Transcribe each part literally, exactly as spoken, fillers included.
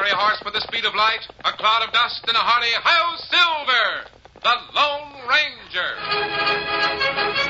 fiery horse with the speed of light, a cloud of dust, and a hearty Hi-Yo Silver, the Lone Ranger.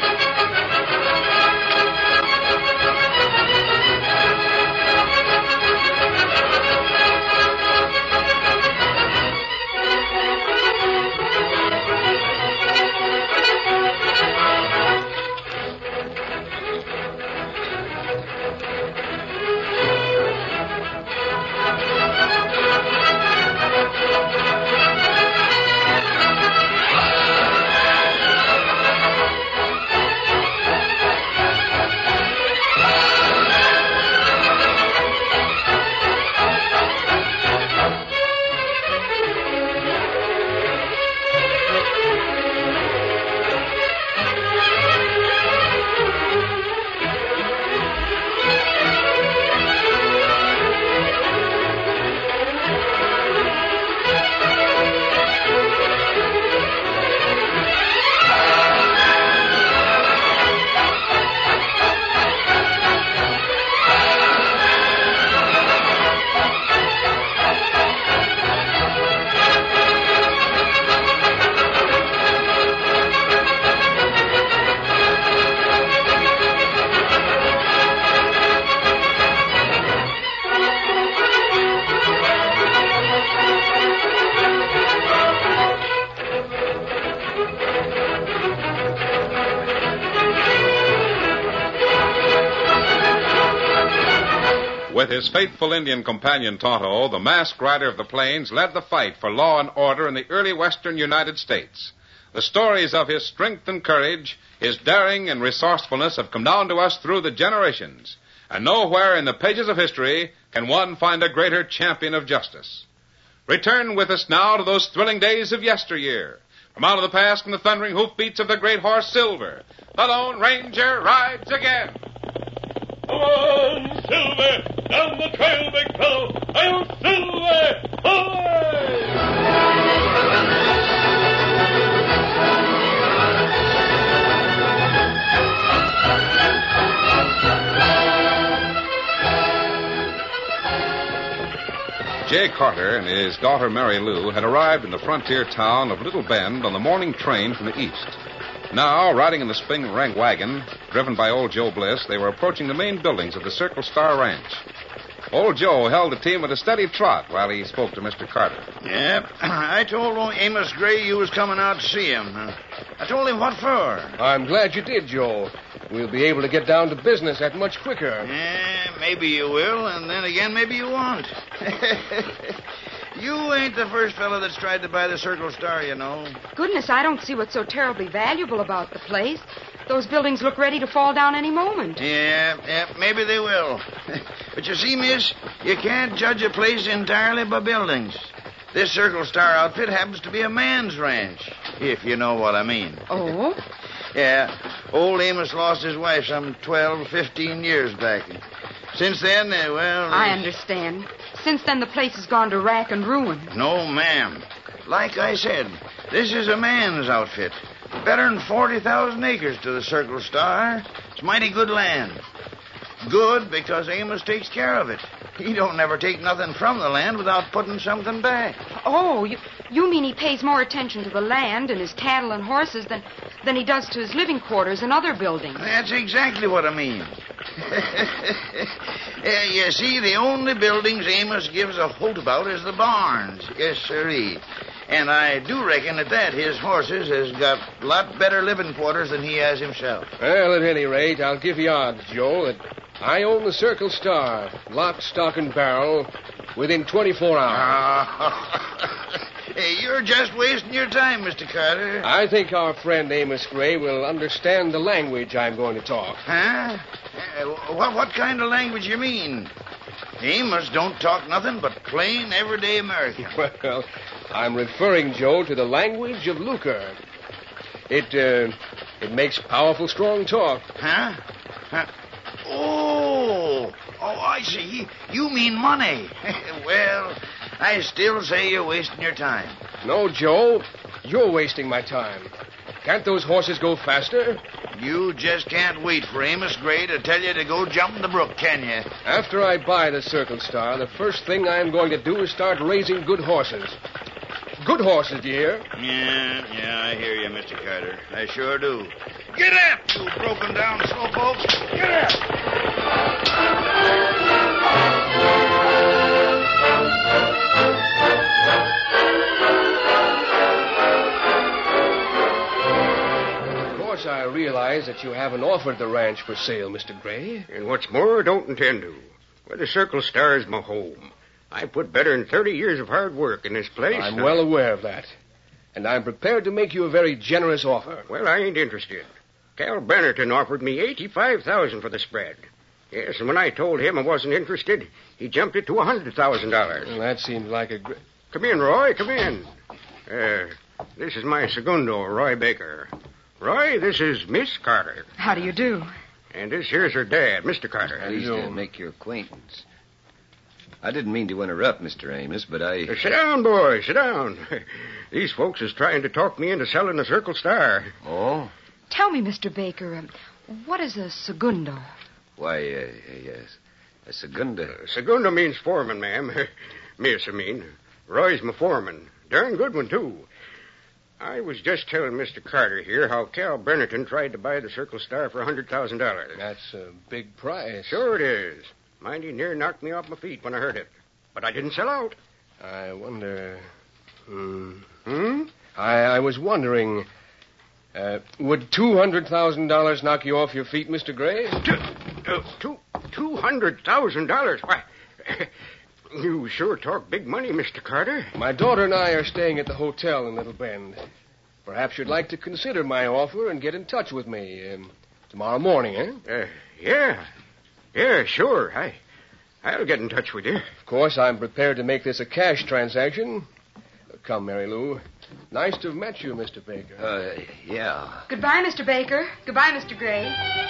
With his faithful Indian companion Tonto, the masked rider of the plains led the fight for law and order in the early western United States. The stories of his strength and courage, his daring and resourcefulness have come down to us through the generations. And nowhere in the pages of history can one find a greater champion of justice. Return with us now to those thrilling days of yesteryear. From out of the past come the thundering hoofbeats of the great horse Silver. The Lone Ranger rides again. Come on, Silver! Down the trail, big fellow! I'll Silver! Away! Jay Carter and his daughter Mary Lou had arrived in the frontier town of Little Bend on the morning train from the east. Now, riding in the spring rank wagon, driven by old Joe Bliss, they were approaching the main buildings of the Circle Star Ranch. Old Joe held the team at a steady trot while he spoke to Mister Carter. Yep. I told old Amos Gray you was coming out to see him. I told him what for. I'm glad you did, Joe. We'll be able to get down to business that much quicker. Yeah, maybe you will, and then again, maybe you won't. You ain't the first fellow that's tried to buy the Circle Star, you know. Goodness, I don't see what's so terribly valuable about the place. Those buildings look ready to fall down any moment. Yeah, yeah, maybe they will. But you see, miss, you can't judge a place entirely by buildings. This Circle Star outfit happens to be a man's ranch, if you know what I mean. Oh? Yeah, old Amos lost his wife some twelve, fifteen years back. Since then, uh, well... I understand. Since then, the place has gone to rack and ruin. No, ma'am. Like I said, this is a man's outfit. Better than forty thousand acres to the Circle Star. It's mighty good land. Good because Amos takes care of it. He don't never take nothing from the land without putting something back. Oh, you, you mean he pays more attention to the land and his cattle and horses than, than he does to his living quarters and other buildings. That's exactly what I mean. uh, you see, the only buildings Amos gives a hoot about is the barns. Yes, sirree. And I do reckon at that his horses has got a lot better living quarters than he has himself. Well, at any rate, I'll give you odds, Joe, that I own the Circle Star, lock, stock, and barrel, within twenty-four hours. Hey, you're just wasting your time, Mister Carter. I think our friend Amos Gray will understand the language I'm going to talk. Huh? Uh, what, what kind of language you mean? Amos don't talk nothing but plain, everyday American. Well, I'm referring, Joe, to the language of lucre. It, uh, it makes powerful strong talk. Huh? Huh? Oh, oh, I see. You mean money. Well, I still say you're wasting your time. No, Joe, you're wasting my time. Can't those horses go faster? You just can't wait for Amos Gray to tell you to go jump in the brook, can you? After I buy the Circle Star, the first thing I'm going to do is start raising good horses. Good horses, do you hear? Yeah, yeah, I hear you, Mister Carter. I sure do. Get up, you broken down slowpokes. Get up! I realize that you haven't offered the ranch for sale, Mister Gray. And what's more, don't intend to. Well, the Circle Star is my home. I put better than thirty years of hard work in this place. I'm well aware of that. And I'm prepared to make you a very generous offer. Well, I ain't interested. Cal Brenerton offered me eighty-five thousand dollars for the spread. Yes, and when I told him I wasn't interested, he jumped it to one hundred thousand dollars. Well, that seems like a great... Come in, Roy, come in. Uh, this is my segundo, Roy Baker. Roy, this is Miss Carter. How do you do? And this here's her dad, Mister Carter. Pleased to make your acquaintance. I didn't mean to interrupt, Mister Amos, but I... Uh, sit down, boy, sit down. These folks is trying to talk me into selling the Circle Star. Oh? Tell me, Mister Baker, um, what is a segundo? Why, uh, yes, a segunda. Uh, segundo means foreman, ma'am. Miss, I mean. Roy's my foreman. Darn good one, too. I was just telling Mister Carter here how Cal Brenerton tried to buy the Circle Star for one hundred thousand dollars. That's a big price. Sure it is. Mind, he near knocked me off my feet when I heard it. But I didn't sell out. I wonder... Hmm? Hmm? I, I was wondering... Uh, would two hundred thousand dollars knock you off your feet, Mister Gray? Two, uh, two, two hundred thousand dollars? Why, you sure talk big money, Mister Carter. My daughter and I are staying at the hotel in Little Bend. Perhaps you'd like to consider my offer and get in touch with me um, tomorrow morning, eh? Uh, yeah. Yeah, sure. I, I'll get in touch with you. Of course, I'm prepared to make this a cash transaction. Uh, come, Mary Lou. Nice to have met you, Mister Baker. Uh, yeah. Goodbye, Mister Baker. Goodbye, Mister Gray.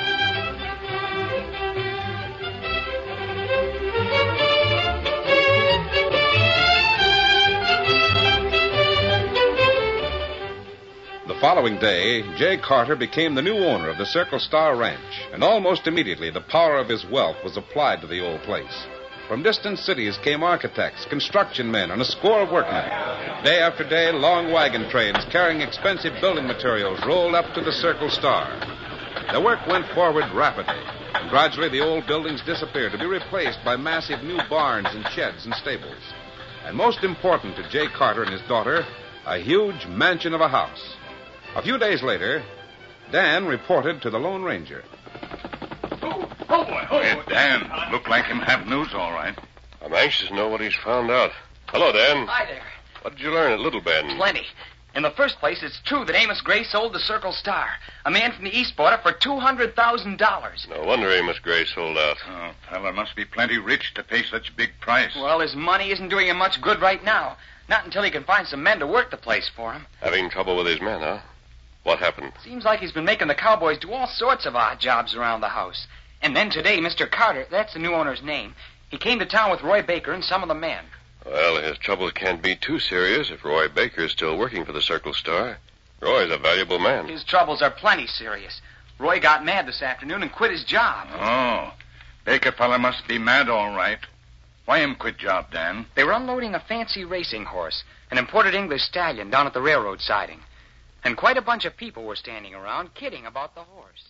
The following day, Jay Carter became the new owner of the Circle Star Ranch, and almost immediately the power of his wealth was applied to the old place. From distant cities came architects, construction men, and a score of workmen. Day after day, long wagon trains carrying expensive building materials rolled up to the Circle Star. The work went forward rapidly, and gradually the old buildings disappeared to be replaced by massive new barns and sheds and stables. And most important to Jay Carter and his daughter, a huge mansion of a house. A few days later, Dan reported to the Lone Ranger. Oh, oh, boy. Oh, Hey, Dan, look like him have news, all right. I'm anxious to know what he's found out. Hello, Dan. Hi there. What did you learn at Little Bend? Plenty. In the first place, it's true that Amos Gray sold the Circle Star. A man from the East bought it for two hundred thousand dollars. No wonder Amos Gray sold out. Oh, fella must be plenty rich to pay such big price. Well, his money isn't doing him much good right now. Not until he can find some men to work the place for him. Having trouble with his men, huh? What happened? Seems like he's been making the cowboys do all sorts of odd jobs around the house. And then today, Mister Carter, that's the new owner's name, he came to town with Roy Baker and some of the men. Well, his troubles can't be too serious if Roy Baker's still working for the Circle Star. Roy's a valuable man. His troubles are plenty serious. Roy got mad this afternoon and quit his job. Oh, Baker fella must be mad, all right. Why him quit job, Dan? They were unloading a fancy racing horse, an imported English stallion, down at the railroad siding. And quite a bunch of people were standing around kidding about the horse.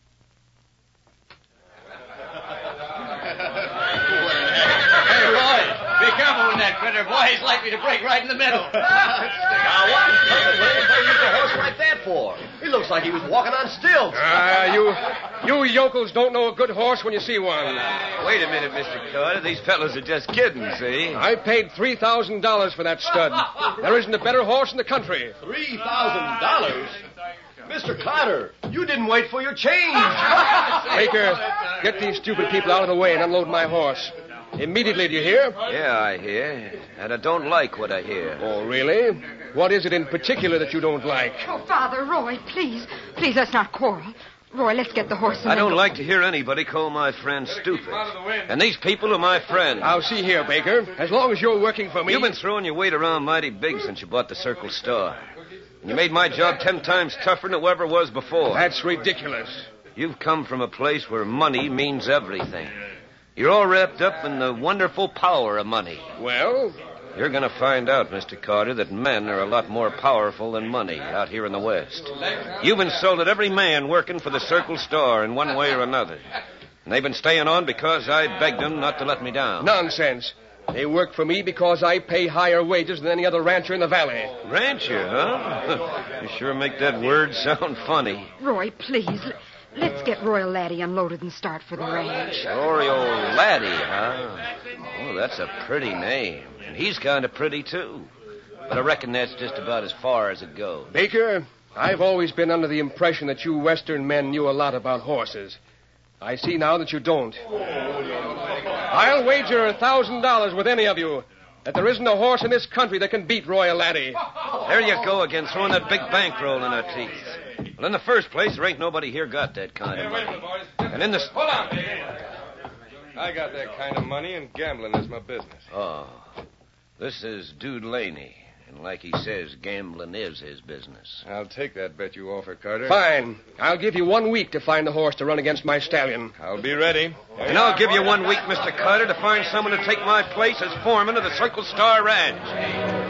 Hey, Roy, be careful with that critter, boy. He's likely to break right in the middle. Now, what? What did they use a horse like that for? He looks like he was walking on stilts. Ah, you, you yokels don't know a good horse when you see one. Wait a minute, Mister Carter. These fellows are just kidding, see? I paid three thousand dollars for that stud. There isn't a better horse in the country. Three thousand dollars? Mister Carter, you didn't wait for your change. Baker, get these stupid people out of the way and unload my horse. Immediately, do you hear? Yeah, I hear. And I don't like what I hear. Oh, really? What is it in particular that you don't like? Oh, Father, Roy, please. Please, let's not quarrel. Roy, let's get the horse. I don't like to hear anybody call my friend stupid. And these people are my friends. Now, see here, Baker. As long as you're working for me... You've been throwing your weight around mighty big since you bought the Circle Star. You made my job ten times tougher than it ever was before. That's ridiculous. You've come from a place where money means everything. You're all wrapped up in the wonderful power of money. Well? You're going to find out, Mister Carter, that men are a lot more powerful than money out here in the West. You've insulted every man working for the Circle Star in one way or another. And they've been staying on because I begged them not to let me down. Nonsense. They work for me because I pay higher wages than any other rancher in the valley. Rancher, huh? You sure make that word sound funny. Roy, please. Let's get Royal Laddie unloaded and start for the ranch. Royal Laddie, huh? Oh, that's a pretty name. And he's kind of pretty, too. But I reckon that's just about as far as it goes. Baker, I've always been under the impression that you Western men knew a lot about horses. I see now that you don't. I'll wager a thousand dollars with any of you that there isn't a horse in this country that can beat Royal Laddie. There you go again, throwing that big bankroll in our teeth. Well, in the first place, there ain't nobody here got that kind of money. And in the... Hold on. I got that kind of money, and gambling is my business. Oh, this is Dude Laney. And like he says, gambling is his business. I'll take that bet you offer, Carter. Fine. I'll give you one week to find a horse to run against my stallion. I'll be ready. And I'll give you one week, Mister Carter, to find someone to take my place as foreman of the Circle Star Ranch.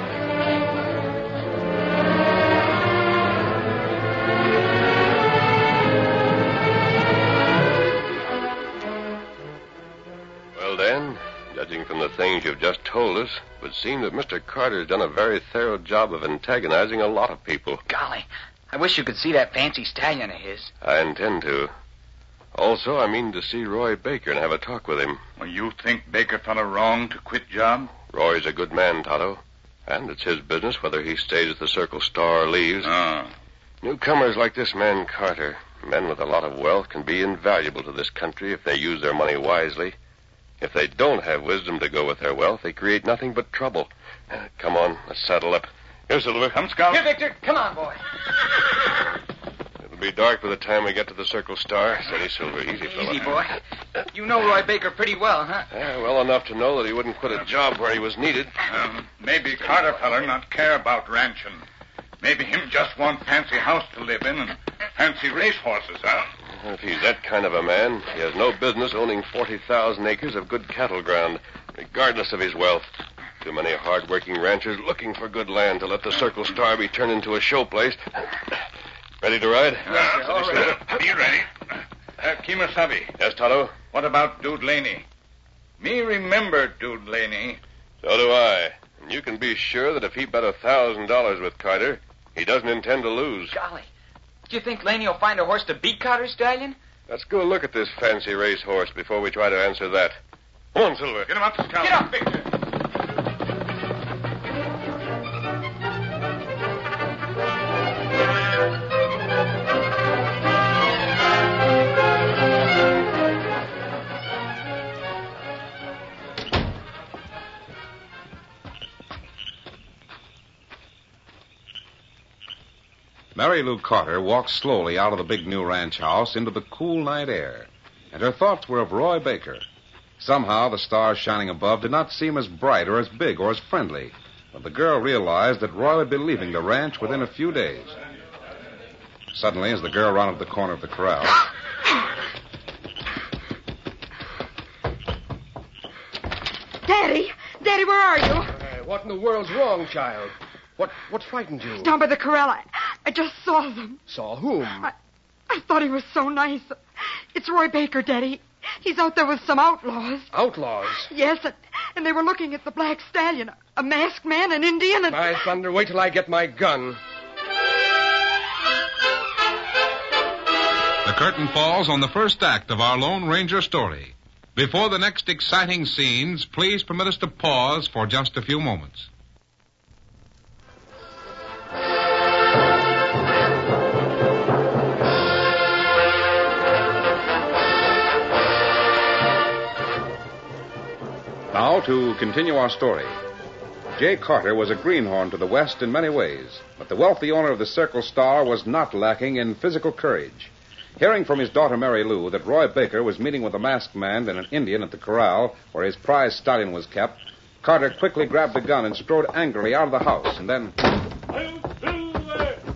Well, Dan, judging from the things you've just told us, it would seem that Mister Carter's done a very thorough job of antagonizing a lot of people. Golly, I wish you could see that fancy stallion of his. I intend to. Also, I mean to see Roy Baker and have a talk with him. Well, you think Baker fella wrong to quit job? Roy's a good man, Tonto. And it's his business whether he stays at the Circle Star or leaves. Oh. Newcomers like this man Carter, men with a lot of wealth, can be invaluable to this country if they use their money wisely. If they don't have wisdom to go with their wealth, they create nothing but trouble. Uh, come on, let's saddle up. Here, Silver. Come, Scout. Here, Victor. Come on, boy. It'll be dark by the time we get to the Circle Star. Steady, Silver. Easy, fella. Easy, boy. You know Roy Baker pretty well, huh? Yeah, well enough to know that he wouldn't quit a job where he was needed. Um, maybe Carter feller not care about ranching. Maybe him just want fancy house to live in and fancy race horses, huh? If he's that kind of a man, he has no business owning forty thousand acres of good cattle ground, regardless of his wealth. Too many hard-working ranchers looking for good land to let the Circle Star be turned into a showplace. Ready to ride? Yes, sir. All ready. Be ready. Uh, Kemosabe. Yes, Tonto? What about Dude Laney? Me remember Dude Laney. So do I. And you can be sure that if he bet a thousand dollars with Carter, he doesn't intend to lose. Golly. Do you think Laney will find a horse to beat Carter's stallion? Let's go look at this fancy race horse before we try to answer that. Come on, Silver. Get him up, Scout. Get up, Victor. Mary Lou Carter walked slowly out of the big new ranch house into the cool night air, and her thoughts were of Roy Baker. Somehow the stars shining above did not seem as bright or as big or as friendly, but the girl realized that Roy would be leaving the ranch within a few days. Suddenly, as the girl rounded the corner of the corral... Daddy! Daddy, where are you? Uh, what in the world's wrong, child? What what frightened you? Down by the corral. I, I just saw them. Saw whom? I, I thought he was so nice. It's Roy Baker, Daddy. He's out there with some outlaws. Outlaws? Yes, and, and they were looking at the black stallion. A masked man, an Indian, and... My thunder, wait till I get my gun. The curtain falls on the first act of our Lone Ranger story. Before the next exciting scenes, please permit us to pause for just a few moments. Now, to continue our story. Jay Carter was a greenhorn to the West in many ways, but the wealthy owner of the Circle Star was not lacking in physical courage. Hearing from his daughter Mary Lou that Roy Baker was meeting with a masked man and an Indian at the corral where his prize stallion was kept, Carter quickly grabbed a gun and strode angrily out of the house, and then...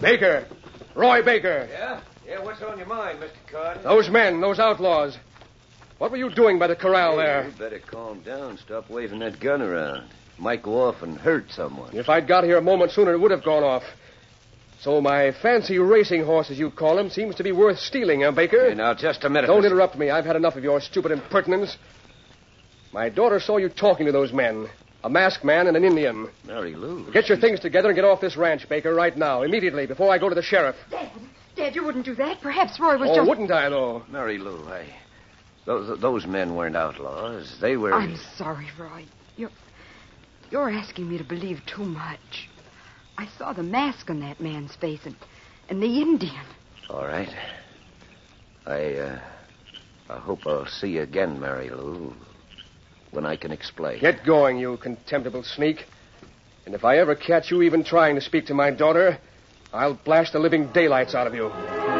Baker! Roy Baker! Yeah? Yeah, what's on your mind, Mister Carter? Those men, those outlaws. What were you doing by the corral there? You better calm down. Stop waving that gun around. Might go off and hurt someone. If I'd got here a moment sooner, it would have gone off. So my fancy racing horse, as you call him, seems to be worth stealing, huh, Baker? Hey, now, just a minute. Don't Mister interrupt me. I've had enough of your stupid impertinence. My daughter saw you talking to those men. A masked man and an Indian. Mary Lou. Get your things together and get off this ranch, Baker, right now, immediately, before I go to the sheriff. Dad, Dad, you wouldn't do that. Perhaps Roy was oh, just... wouldn't I, though? Mary Lou, I... Those, those men weren't outlaws. They were... I'm sorry, Roy. You're, you're asking me to believe too much. I saw the mask on that man's face and, and the Indian. All right. I, uh... I hope I'll see you again, Mary Lou, when I can explain. Get going, you contemptible sneak. And if I ever catch you even trying to speak to my daughter, I'll blast the living daylights out of you.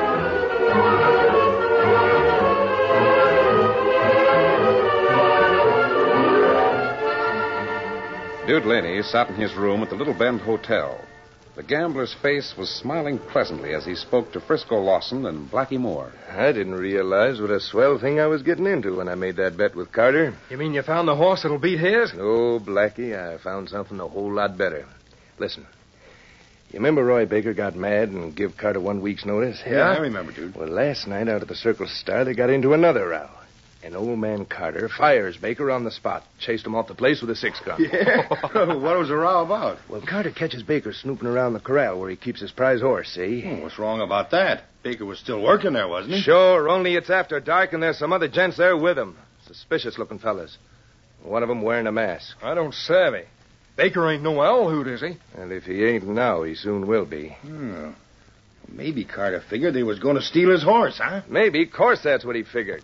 Dude Laney sat in his room at the Little Bend Hotel. The gambler's face was smiling pleasantly as he spoke to Frisco Lawson and Blackie Moore. I didn't realize what a swell thing I was getting into when I made that bet with Carter. You mean you found the horse that'll beat his? No, Blackie, I found something a whole lot better. Listen, you remember Roy Baker got mad and give Carter one week's notice? Yeah, I remember, dude. Well, last night out at the Circle Star, they got into another row. And old man Carter fires Baker on the spot. Chased him off the place with a six-gun. Yeah? What was the row about? Well, Carter catches Baker snooping around the corral where he keeps his prize horse, see? Oh, what's wrong about that? Baker was still working there, wasn't he? Sure, only it's after dark and there's some other gents there with him. Suspicious-looking fellas. One of them wearing a mask. I don't savvy. Baker ain't no owl hoot, is he? And if he ain't now, he soon will be. Hmm. Maybe Carter figured they was going to steal his horse, huh? Maybe. Of course that's what he figured.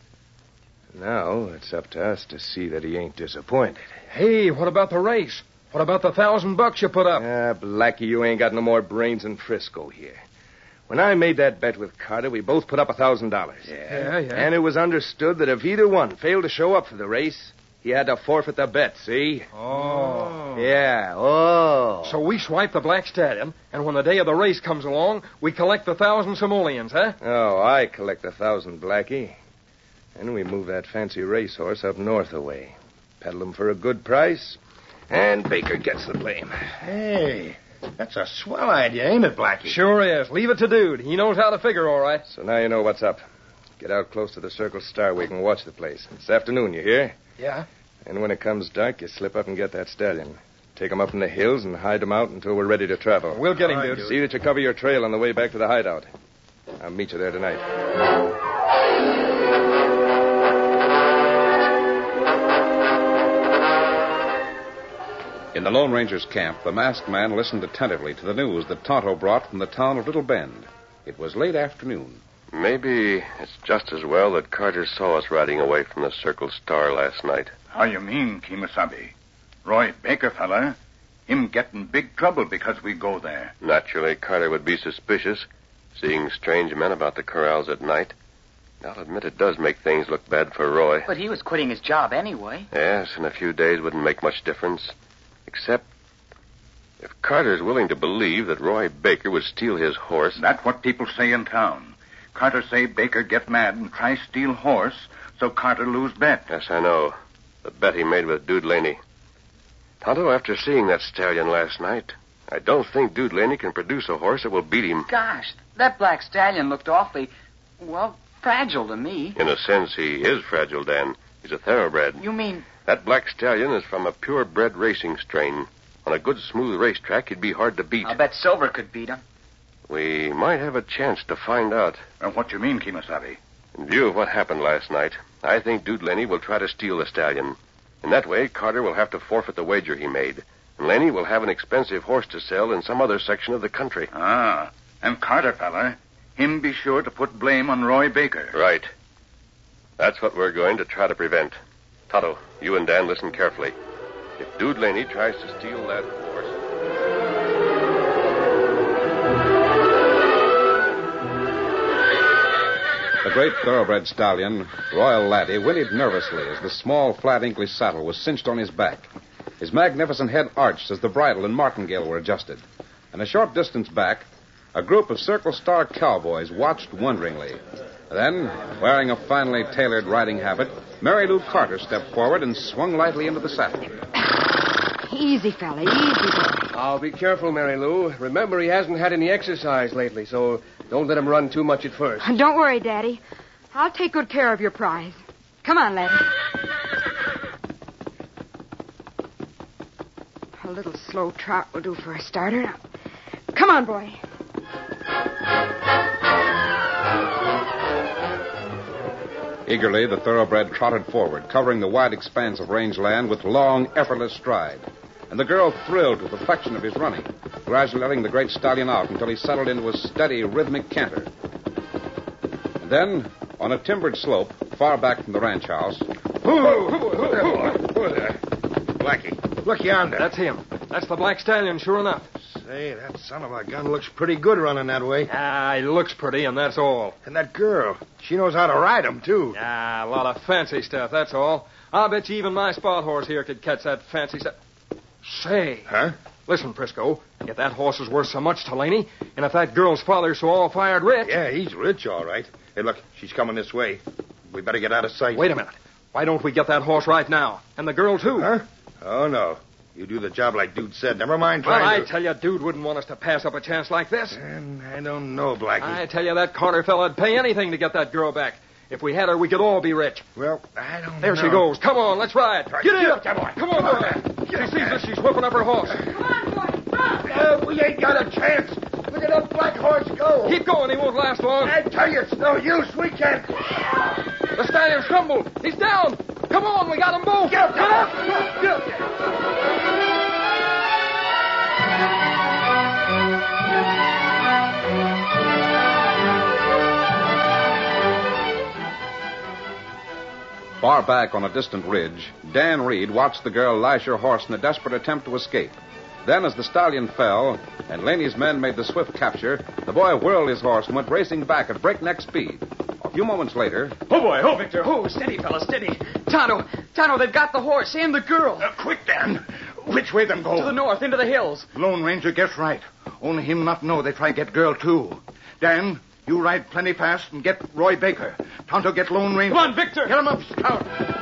Now, it's up to us to see that he ain't disappointed. Hey, what about the race? What about the thousand bucks you put up? Ah, Blackie, you ain't got no more brains than Frisco here. When I made that bet with Carter, we both put up a thousand dollars. Yeah, yeah. And it was understood that if either one failed to show up for the race, he had to forfeit the bet, see? Oh. Yeah, oh. So we swipe the black stallion, and when the day of the race comes along, we collect the thousand simoleons, huh? Oh, I collect a thousand, Blackie. And we move that fancy racehorse up north a way. Peddle him for a good price, and Baker gets the blame. Hey, that's a swell idea, ain't it, Blackie? Sure is. Leave it to Dude. He knows how to figure, all right. So now you know what's up. Get out close to the Circle Star where you can watch the place. This afternoon, you hear? Yeah? And when it comes dark, you slip up and get that stallion. Take him up in the hills and hide him out until we're ready to travel. We'll get him, All right, Dude. See that you cover your trail on the way back to the hideout. I'll meet you there tonight. In the Lone Ranger's camp, the masked man listened attentively to the news that Tonto brought from the town of Little Bend. It was late afternoon. Maybe it's just as well that Carter saw us riding away from the Circle Star last night. How you mean, Kemosabe? Roy Baker, fella, him get in big trouble because we go there. Naturally, Carter would be suspicious, seeing strange men about the corrals at night. I'll admit it does make things look bad for Roy. But he was quitting his job anyway. Yes, in a few days wouldn't make much difference. Except if Carter's willing to believe that Roy Baker would steal his horse. That's what people say in town. Carter say Baker get mad and try steal horse, so Carter lose bet. Yes, I know. The bet he made with Dude Laney. Tonto, after seeing that stallion last night, I don't think Dude Laney can produce a horse that will beat him. Gosh, that black stallion looked awfully, well, fragile to me. In a sense, he is fragile, Dan. He's a thoroughbred. You mean... That black stallion is from a purebred racing strain. On a good, smooth racetrack, he'd be hard to beat. I'll bet Silver could beat him. We might have a chance to find out. Uh, what you mean, Kemosabe? In view of what happened last night, I think Dude Laney will try to steal the stallion. In that way, Carter will have to forfeit the wager he made. And Laney will have an expensive horse to sell in some other section of the country. Ah, and Carter, fella, him be sure to put blame on Roy Baker. Right. That's what we're going to try to prevent. Tonto, you and Dan listen carefully. If Dude Laney tries to steal that horse... The great thoroughbred stallion, Royal Laddie, whinnied nervously as the small, flat English saddle was cinched on his back. His magnificent head arched as the bridle and martingale were adjusted. And a short distance back, a group of Circle Star cowboys watched wonderingly. Then, wearing a finely tailored riding habit, Mary Lou Carter stepped forward and swung lightly into the saddle. Easy, fella, easy, boy. I'll be careful, Mary Lou. Remember, he hasn't had any exercise lately, so don't let him run too much at first. Don't worry, Daddy. I'll take good care of your prize. Come on, laddie. A little slow trot will do for a starter. Now, come on, boy. Eagerly, the thoroughbred trotted forward, covering the wide expanse of rangeland with long, effortless stride. And the girl thrilled with the flexion of his running, gradually letting the great stallion out until he settled into a steady, rhythmic canter. And then, on a timbered slope, far back from the ranch house... Whoa, whoa, whoa there, boy. Whoa there. Blackie, look yonder. That's him. That's the black stallion, sure enough. Say, that son of a gun looks pretty good running that way. Ah, he looks pretty, and that's all. And that girl, she knows how to ride him, too. Ah, a lot of fancy stuff, that's all. I'll bet you even my spot horse here could catch that fancy stuff. Say. Huh? Listen, Prisco, if that horse is worth so much to Laney, and if that girl's father's so all-fired rich... Yeah, he's rich, all right. Hey, look, she's coming this way. We better get out of sight. Wait a minute. Why don't we get that horse right now? And the girl, too. Huh? Oh, no. You do the job like Dude said. Never mind trying well, I to... tell you, Dude wouldn't want us to pass up a chance like this. And I don't know, Blackie. I tell you, that Carter fella'd pay anything to get that girl back. If we had her, we could all be rich. Well, I don't there know. There she goes. Come on, let's ride. Right. Get in. Get up there, boy. Come on, boy. She sees us. She's whipping up her horse. Come on, boy. Run. Uh, we ain't got a chance. Look at that black horse go. Keep going. He won't last long. I tell you, it's no use. We can't. The stallion's crumbled. He's down. Come on. We got them both. Get up. Get up. Get up. Get up. Far back on a distant ridge, Dan Reed watched the girl lash her horse in a desperate attempt to escape. Then, as the stallion fell and Laney's men made the swift capture, the boy whirled his horse and went racing back at breakneck speed. A few moments later... Oh, boy. Oh, Victor. Oh, steady, fella, steady. Tonto, Tonto, they've got the horse and the girl. Uh, quick, Dan. Which way them go? To the north, into the hills. Lone Ranger guess right. Only him not know they try get girl, too. Dan, you ride plenty fast and get Roy Baker. Tonto get Lone Ranger. Come on, Victor. Get him up, Scout.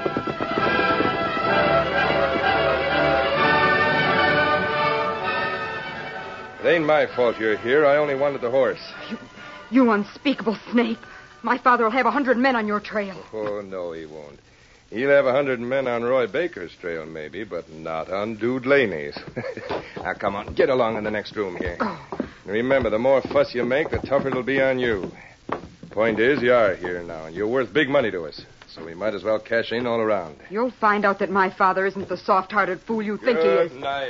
It ain't my fault you're here. I only wanted the horse. You, you unspeakable snake. My father will have a hundred men on your trail. Oh, no, he won't. He'll have a hundred men on Roy Baker's trail, maybe, but not on Dude Laney's. Now, come on. Get along in the next room here. Oh. Remember, the more fuss you make, the tougher it'll be on you. Point is, you are here now, and you're worth big money to us. So we might as well cash in all around. You'll find out that my father isn't the soft-hearted fool you think Good he is. night.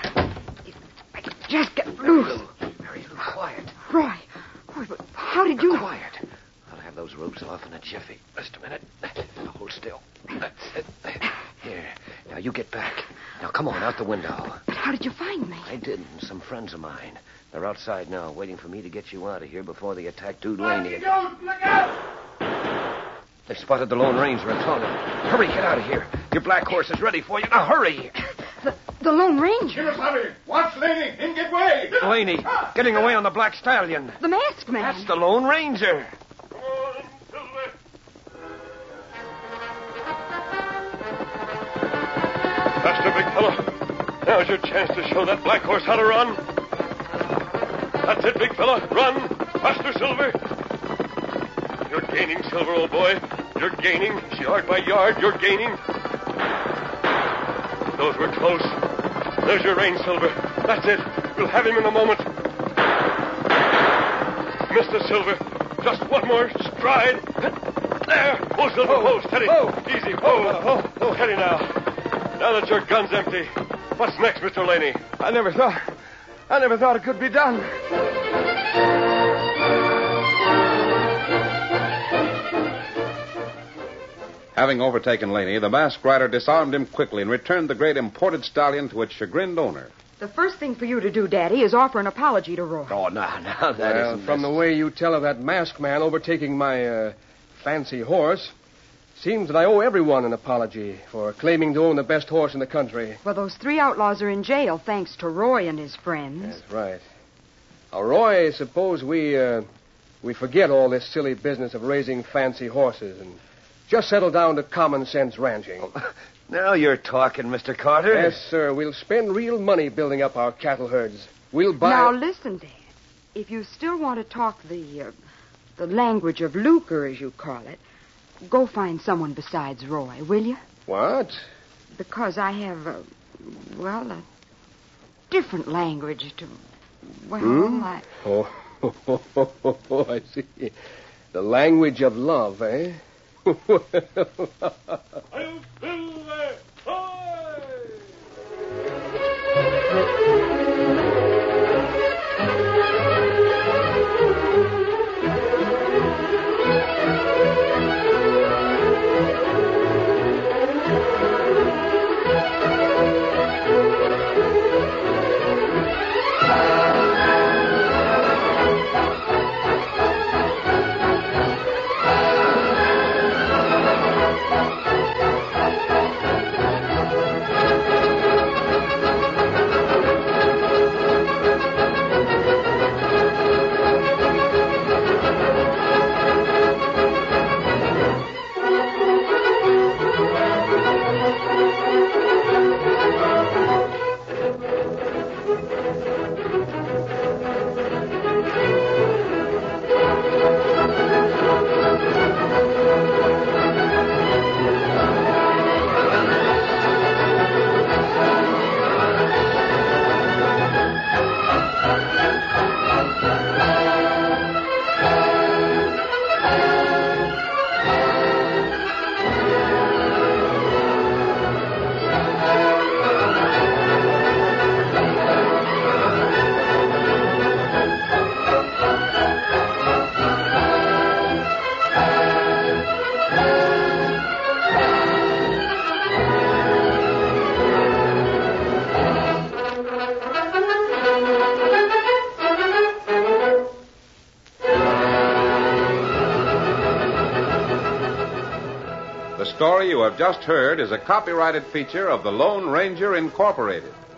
Just get loose. Very quiet. Roy. Roy, but how did you... Quiet. I'll have those ropes off in a jiffy. Just a minute. Now, hold still. Here. Now, you get back. Now, come on, out the window. But how did you find me? I did, and some friends of mine. They're outside now, waiting for me to get you out of here before they attack Dude Laney. Look out! They've spotted the Lone Ranger and caught him. Hurry, get out of here. Your black horse is ready for you. Now, hurry. The, the Lone Ranger. Give us hurry. Watch Laney. Him get way. Laney, getting away on the black stallion. The masked man. That's the Lone Ranger. Come on, Silver. Faster, big fellow. Now's your chance to show that black horse how to run. That's it, big fella. Run. Faster, Silver. You're gaining, Silver, old boy. You're gaining. Yard by yard, you're gaining. Those were close. There's your rein, Silver. That's it. We'll have him in a moment. Mister Silver. Just one more stride. There. Oh, Silver. Oh, steady. Oh. Easy. Oh, oh, oh. Steady now. Now that your gun's empty. What's next, Mister Laney? I never thought... I never thought it could be done. Having overtaken Laney, the masked rider disarmed him quickly and returned the great imported stallion to its chagrined owner. The first thing for you to do, Daddy, is offer an apology to Roy. Oh, no, no, that well, isn't... from the way you tell of that masked man overtaking my uh, fancy horse, seems that I owe everyone an apology for claiming to own the best horse in the country. Well, those three outlaws are in jail thanks to Roy and his friends. That's right. Now, Roy, suppose we, uh, we forget all this silly business of raising fancy horses and just settle down to common sense ranching. Now you're talking, Mister Carter. Yes, sir. We'll spend real money building up our cattle herds. We'll buy... Now, listen, Dad. If you still want to talk the, uh, the language of lucre, as you call it, go find someone besides Roy, will you? What? Because I have, uh, well, a different language to... Well, Hmm? I... Oh, I see. The language of love, eh? I'll Silver! Hoy! The story you have just heard is a copyrighted feature of the Lone Ranger Incorporated.